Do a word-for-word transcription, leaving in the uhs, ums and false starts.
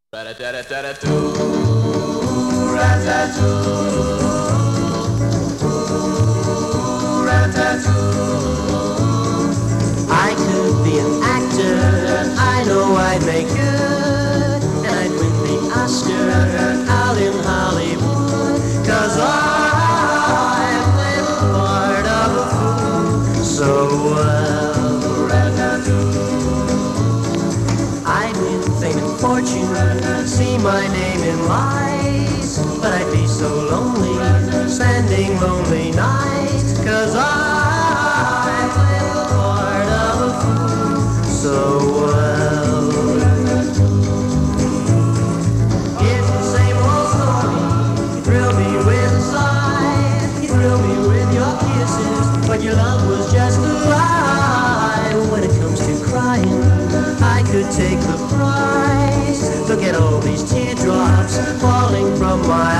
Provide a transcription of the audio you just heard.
Rat-a-tat-tat-tat-too, rat-a-tat-too, rat-a-too. I could be an actor, I know I'd make good, and I'd win the Oscar out in Hollywood, 'cause I play the part of a fool so well. Rat-a-too. I'd win fame and fortune, see my name in lights, but I'd be so lonely, spending lonely nights, 'cause I play the part of a fool so well. It's the same old story, you thrill me with a sigh, you thrill me with your kisses, but your love was just a lie. When it comes to crying, I could take the prize. Look at all these teardrops falling from my